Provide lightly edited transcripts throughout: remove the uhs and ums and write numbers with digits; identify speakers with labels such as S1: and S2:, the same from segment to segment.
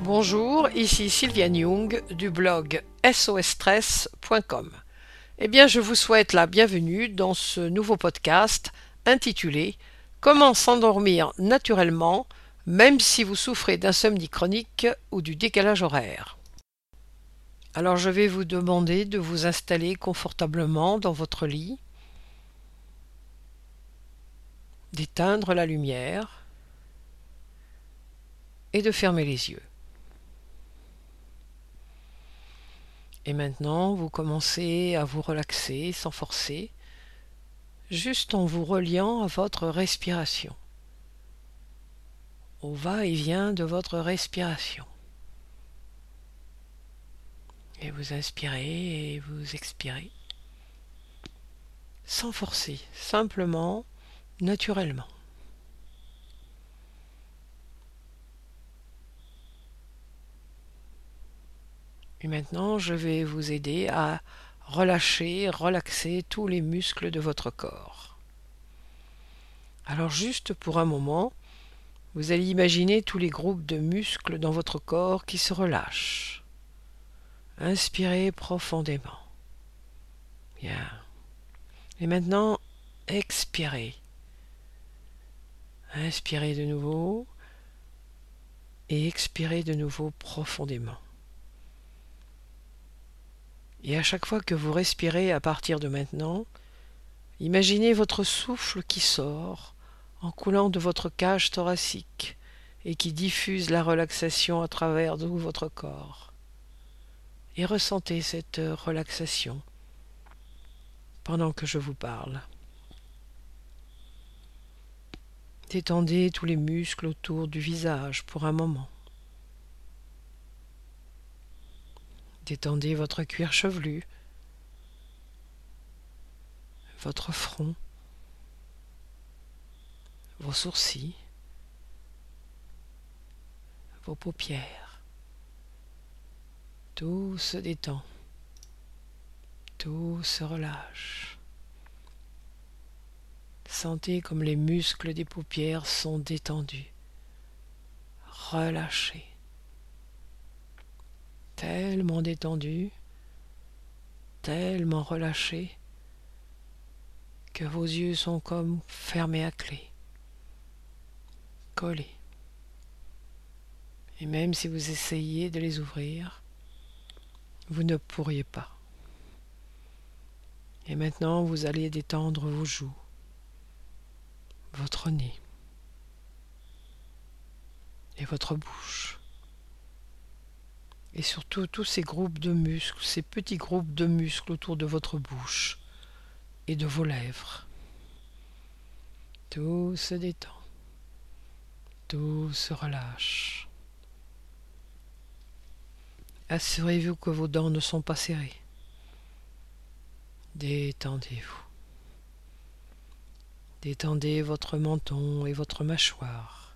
S1: Bonjour, ici Sylviane Young du blog SOSstress.com. Eh bien, je vous souhaite la bienvenue dans ce nouveau podcast intitulé Comment s'endormir naturellement, même si vous souffrez d'insomnie chronique ou du décalage horaire. Alors, je vais vous demander de vous installer confortablement dans votre lit, d'éteindre la lumière et de fermer les yeux. Et maintenant, vous commencez à vous relaxer sans forcer, juste en vous reliant à votre respiration, au va-et-vient de votre respiration. Et vous inspirez et vous expirez, sans forcer, simplement, naturellement. Et maintenant, je vais vous aider à relâcher, relaxer tous les muscles de votre corps. Alors juste pour un moment, vous allez imaginer tous les groupes de muscles dans votre corps qui se relâchent. Inspirez profondément. Bien. Et maintenant, expirez. Inspirez de nouveau et expirez de nouveau profondément. Et à chaque fois que vous respirez à partir de maintenant, imaginez votre souffle qui sort en coulant de votre cage thoracique et qui diffuse la relaxation à travers tout votre corps. Et ressentez cette relaxation pendant que je vous parle. Détendez tous les muscles autour du visage pour un moment. Détendez votre cuir chevelu, votre front, vos sourcils, vos paupières. Tout se détend, tout se relâche. Sentez comme les muscles des paupières sont détendus, relâchés, tellement détendus, tellement relâchés, que vos yeux sont comme fermés à clé, collés. Et même si vous essayez de les ouvrir, vous ne pourriez pas. Et maintenant, vous allez détendre vos joues, votre nez et votre bouche. Et surtout tous ces groupes de muscles, ces petits groupes de muscles autour de votre bouche et de vos lèvres. Tout se détend, tout se relâche. Assurez-vous que vos dents ne sont pas serrées. Détendez-vous. Détendez votre menton et votre mâchoire.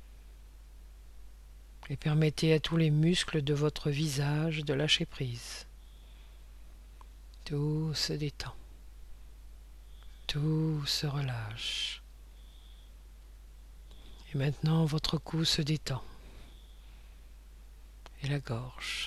S1: Et permettez à tous les muscles de votre visage de lâcher prise. Tout se détend. Tout se relâche. Et maintenant, votre cou se détend. Et la gorge.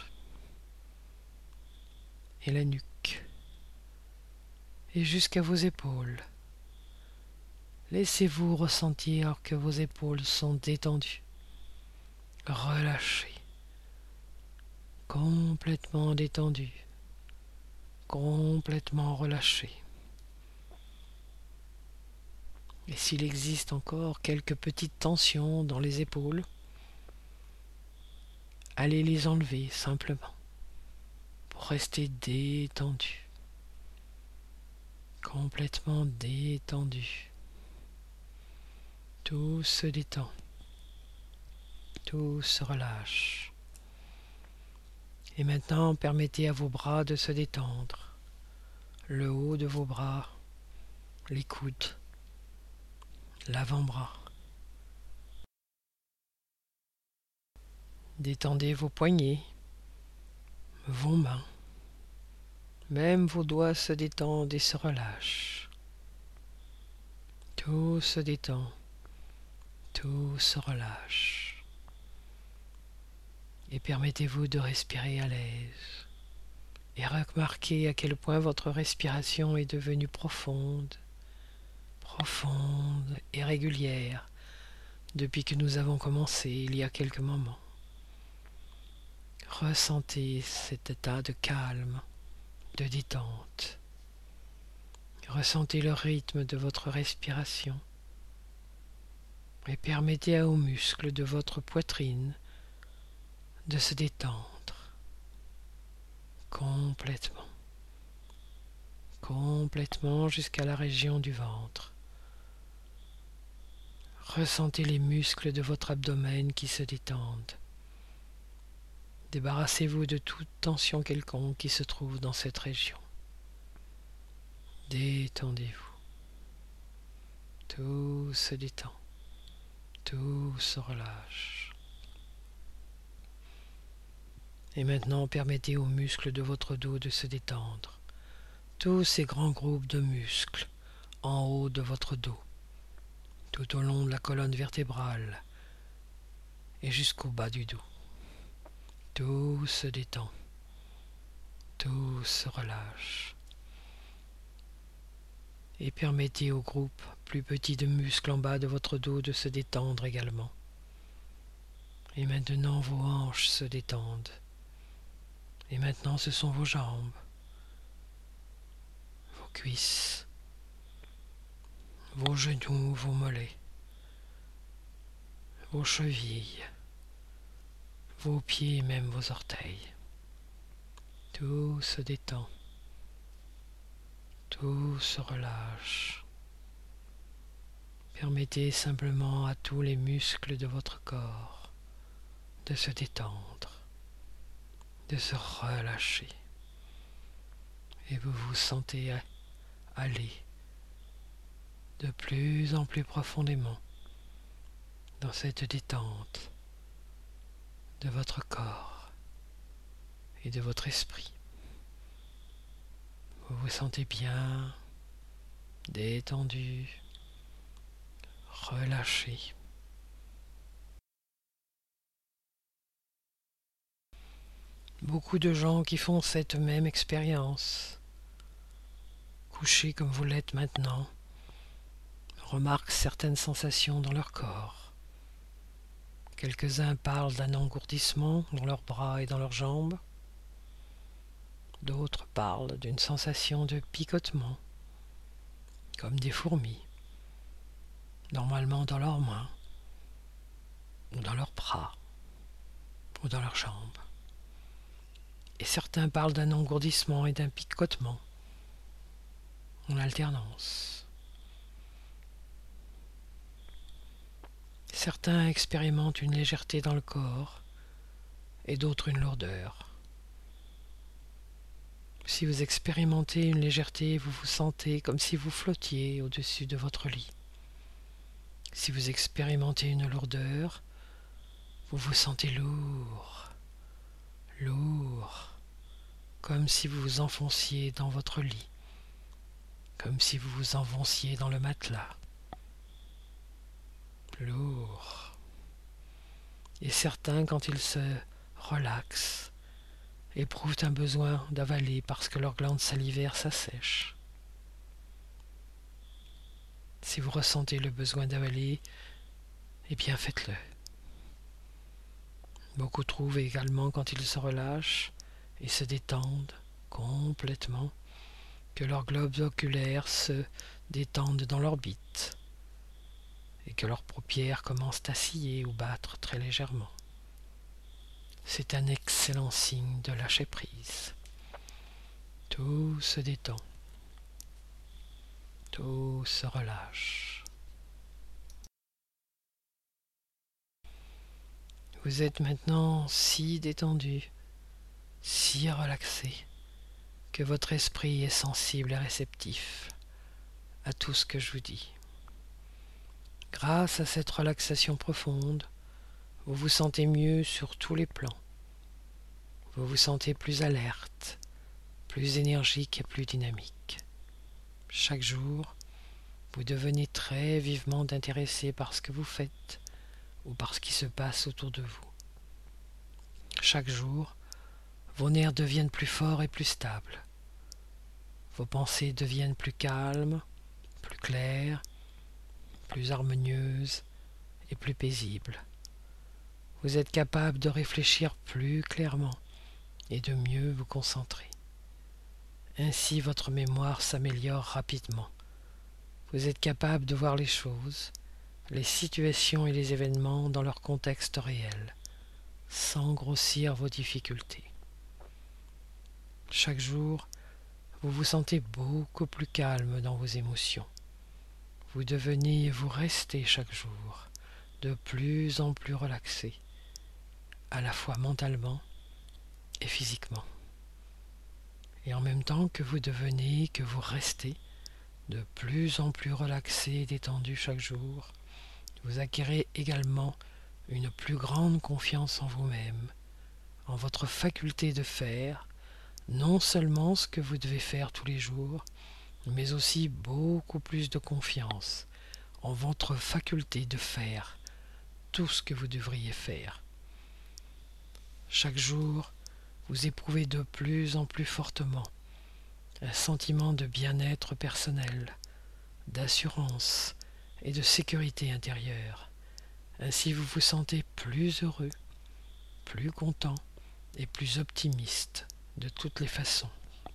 S1: Et la nuque. Et jusqu'à vos épaules. Laissez-vous ressentir que vos épaules sont détendues. Relâchées. Complètement détendues. Complètement relâchées. Et s'il existe encore quelques petites tensions dans les épaules, allez les enlever simplement pour rester détendu, complètement détendu. Tout se détend, tout se relâche. Et maintenant, permettez à vos bras de se détendre, le haut de vos bras, les coudes, l'avant-bras. Détendez vos poignets, vos mains. Même vos doigts se détendent et se relâchent. Tout se détend, tout se relâche. et permettez-vous de respirer à l'aise. Et remarquez à quel point votre respiration est devenue profonde, profonde et régulière depuis que nous avons commencé il y a quelques moments. Ressentez cet état de calme, de détente. Ressentez le rythme de votre respiration et permettez aux muscles de votre poitrine de se détendre complètement, complètement jusqu'à la région du ventre. Ressentez les muscles de votre abdomen qui se détendent. Débarrassez-vous de toute tension quelconque qui se trouve dans cette région. Détendez-vous. Tout se détend. Tout se relâche. Et maintenant, permettez aux muscles de votre dos de se détendre. Tous ces grands groupes de muscles en haut de votre dos, tout au long de la colonne vertébrale et jusqu'au bas du dos. Tout se détend. Tout se relâche. Et permettez au groupe plus petit de muscles en bas de votre dos de se détendre également. Et maintenant vos hanches se détendent. Et maintenant ce sont vos jambes, vos cuisses, vos genoux, vos mollets, vos chevilles, vos pieds et même vos orteils. Tout se détend. Tout se relâche. Permettez simplement à tous les muscles de votre corps de se détendre, de se relâcher. Et vous vous sentez aller de plus en plus profondément dans cette détente de votre corps et de votre esprit. Vous vous sentez bien, détendu, relâché. Beaucoup de gens qui font cette même expérience, couchés comme vous l'êtes maintenant, remarquent certaines sensations dans leur corps. Quelques-uns parlent d'un engourdissement dans leurs bras et dans leurs jambes. D'autres parlent d'une sensation de picotement, comme des fourmis, normalement dans leurs mains, ou dans leurs bras, ou dans leurs jambes. Et certains parlent d'un engourdissement et d'un picotement, en alternance. Certains expérimentent une légèreté dans le corps, et d'autres une lourdeur. Si vous expérimentez une légèreté, vous vous sentez comme si vous flottiez au-dessus de votre lit. Si vous expérimentez une lourdeur, vous vous sentez lourd, lourd, comme si vous vous enfonciez dans votre lit, comme si vous vous enfonciez dans le matelas. Lourd. Et certains, quand ils se relaxent, éprouvent un besoin d'avaler parce que leurs glandes salivaires s'assèchent. Si vous ressentez le besoin d'avaler, eh bien faites-le. Beaucoup trouvent également quand ils se relâchent et se détendent complètement que leurs globes oculaires se détendent dans l'orbite et que leurs paupières commencent à scier ou battre très légèrement. C'est un excellent signe de lâcher prise. Tout se détend. Tout se relâche. Vous êtes maintenant si détendu, si relaxé, que votre esprit est sensible et réceptif à tout ce que je vous dis. Grâce à cette relaxation profonde, vous vous sentez mieux sur tous les plans. Vous vous sentez plus alerte, plus énergique et plus dynamique. Chaque jour, vous devenez très vivement intéressé par ce que vous faites ou par ce qui se passe autour de vous. Chaque jour, vos nerfs deviennent plus forts et plus stables. Vos pensées deviennent plus calmes, plus claires, plus harmonieuses et plus paisibles. Vous êtes capable de réfléchir plus clairement et de mieux vous concentrer. Ainsi, votre mémoire s'améliore rapidement. Vous êtes capable de voir les choses, les situations et les événements dans leur contexte réel, sans grossir vos difficultés. Chaque jour, vous vous sentez beaucoup plus calme dans vos émotions. Vous devenez et vous restez chaque jour de plus en plus relaxé, à la fois mentalement et physiquement. Et en même temps que vous devenez, que vous restez de plus en plus relaxé et détendu chaque jour, vous acquérez également une plus grande confiance en vous-même, en votre faculté de faire non seulement ce que vous devez faire tous les jours, mais aussi beaucoup plus de confiance en votre faculté de faire tout ce que vous devriez faire. Chaque jour, vous éprouvez de plus en plus fortement un sentiment de bien-être personnel, d'assurance et de sécurité intérieure. Ainsi vous vous sentez plus heureux, plus content et plus optimiste de toutes les façons.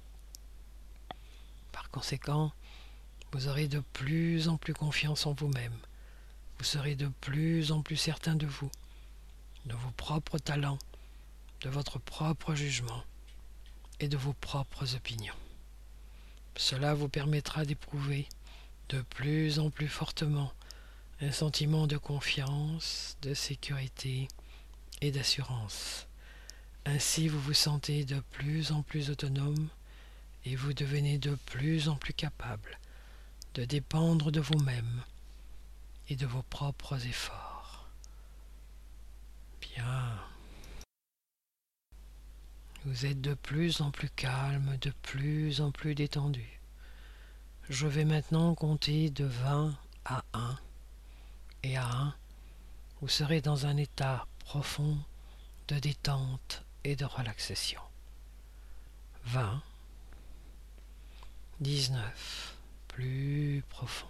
S1: Par conséquent, vous aurez de plus en plus confiance en vous-même. Vous serez de plus en plus certain de vous, de vos propres talents, de votre propre jugement et de vos propres opinions. Cela vous permettra d'éprouver de plus en plus fortement un sentiment de confiance, de sécurité et d'assurance. Ainsi vous vous sentez de plus en plus autonome et vous devenez de plus en plus capable de dépendre de vous-même et de vos propres efforts. Bien. Vous êtes de plus en plus calme, de plus en plus détendu. Je vais maintenant compter de 20 à 1. Et à 1, vous serez dans un état profond de détente et de relaxation. 20, 19, plus profond,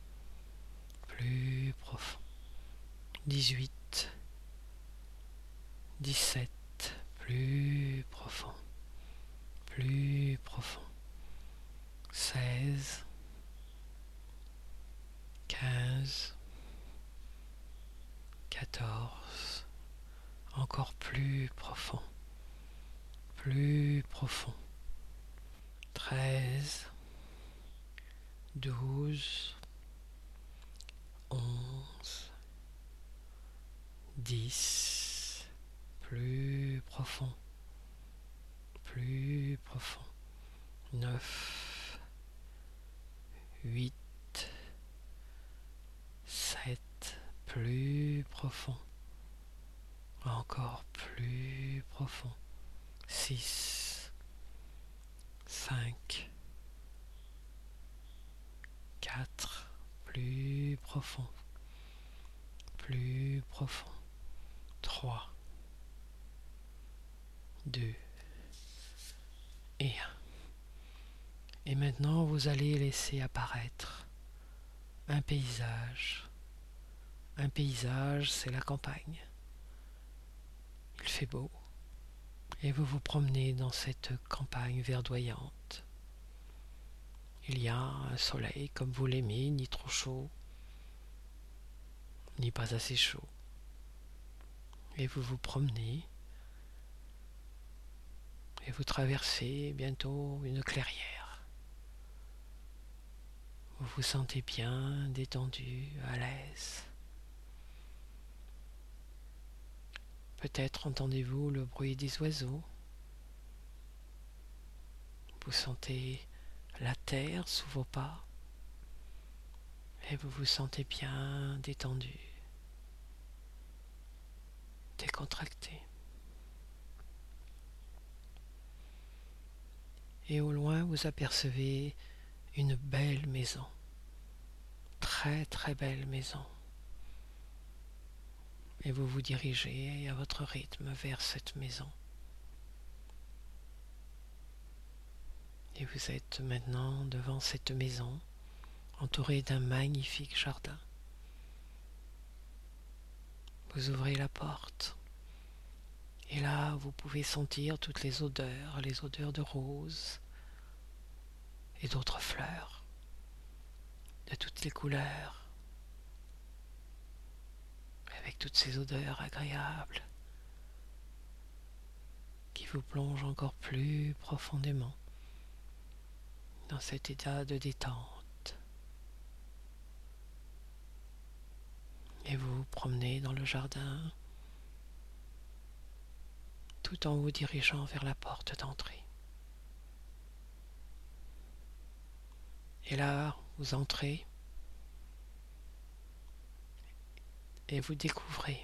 S1: plus profond. 18, 17, plus profond, plus profond. 16, 15, 14, encore plus profond, plus profond. 13, 12, 11, 10, plus profond, plus profond. 9, 8, 7, plus profond, encore plus profond. 6, 5, 4, plus profond, plus profond. 3, 2 et 1. Et maintenant, vous allez laisser apparaître un paysage. Un paysage, c'est la campagne. Il fait beau. Et vous vous promenez dans cette campagne verdoyante. Il y a un soleil comme vous l'aimez, ni trop chaud, ni pas assez chaud. Et vous vous promenez. Et vous traversez bientôt une clairière. Vous vous sentez bien, détendu, à l'aise. Peut-être entendez-vous le bruit des oiseaux. Vous sentez la terre sous vos pas. Et vous vous sentez bien détendu, décontracté. Et au loin, vous apercevez une belle maison. Très très belle maison. et vous vous dirigez à votre rythme vers cette maison. Et vous êtes maintenant devant cette maison, entouré d'un magnifique jardin. Vous ouvrez la porte, et là, vous pouvez sentir toutes les odeurs de roses et d'autres fleurs, de toutes les couleurs, avec toutes ces odeurs agréables qui vous plongent encore plus profondément dans cet état de détente. Et vous vous promenez dans le jardin tout en vous dirigeant vers la porte d'entrée. Et là, vous entrez et vous découvrez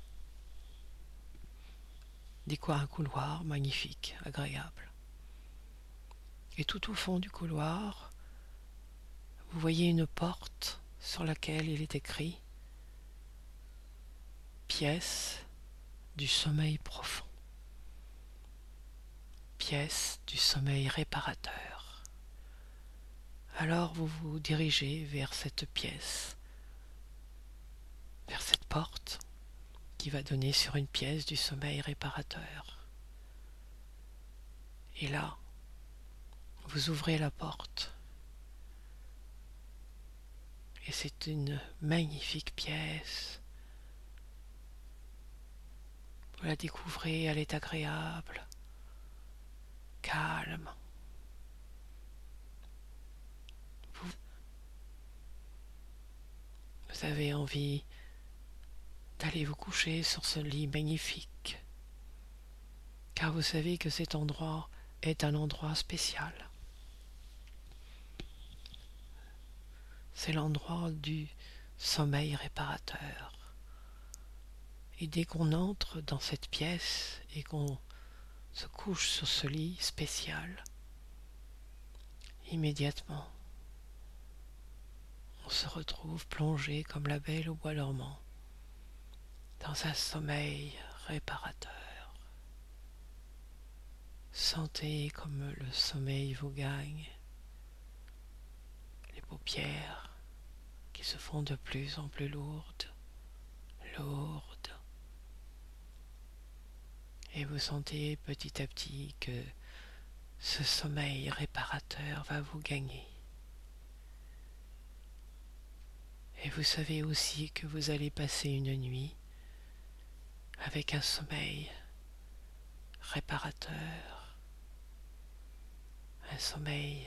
S1: un couloir magnifique, agréable. Et tout au fond du couloir, vous voyez une porte sur laquelle il est écrit « Pièce du sommeil profond ». Pièce du sommeil réparateur. Alors vous vous dirigez vers cette pièce, vers cette porte qui va donner sur une pièce du sommeil réparateur. Et là, vous ouvrez la porte et c'est une magnifique pièce. Vous la découvrez, elle est agréable, calme. Vous avez envie d'aller vous coucher sur ce lit magnifique, car vous savez que cet endroit est un endroit spécial. C'est l'endroit du sommeil réparateur. Et dès qu'on entre dans cette pièce et qu'on se couche sur ce lit spécial, immédiatement, on se retrouve plongé comme la Belle au bois dormant dans un sommeil réparateur. Sentez comme le sommeil vous gagne, les paupières qui se font de plus en plus lourdes, et vous sentez petit à petit que ce sommeil réparateur va vous gagner. Et vous savez aussi que vous allez passer une nuit avec un sommeil réparateur, un sommeil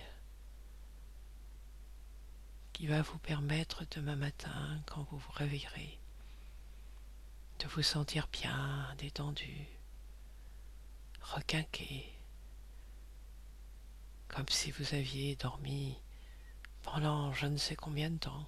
S1: qui va vous permettre demain matin, quand vous vous réveillerez, de vous sentir bien détendu, requinqué, comme si vous aviez dormi pendant je ne sais combien de temps.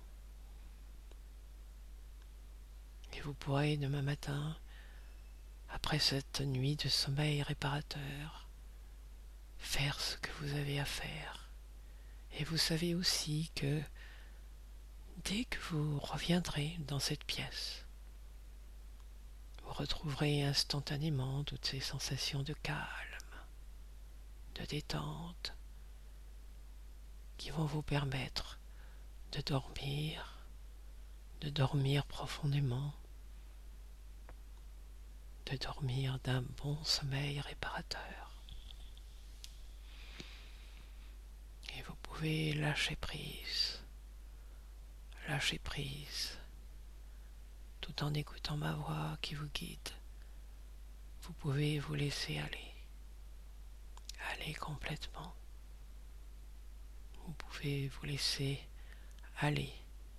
S1: Et vous pourrez demain matin, après cette nuit de sommeil réparateur, faire ce que vous avez à faire. Et vous savez aussi que dès que vous reviendrez dans cette pièce, vous retrouverez instantanément toutes ces sensations de calme, de détente, qui vont vous permettre de dormir profondément, de dormir d'un bon sommeil réparateur. Et vous pouvez lâcher prise, tout en écoutant ma voix qui vous guide. Vous pouvez vous laisser aller complètement. Vous pouvez vous laisser aller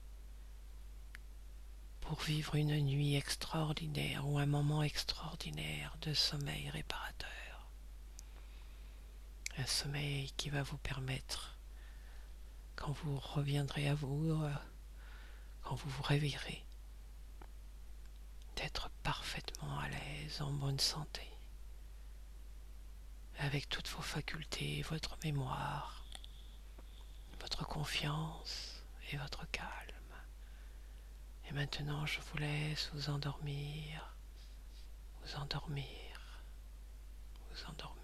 S1: pour vivre une nuit extraordinaire ou un moment extraordinaire de sommeil réparateur. Un sommeil qui va vous permettre, quand vous reviendrez à vous, quand vous vous réveillerez, d'être parfaitement à l'aise, en bonne santé, avec toutes vos facultés, votre mémoire, votre confiance et votre calme. Et maintenant, je vous laisse vous endormir, vous endormir, vous endormir.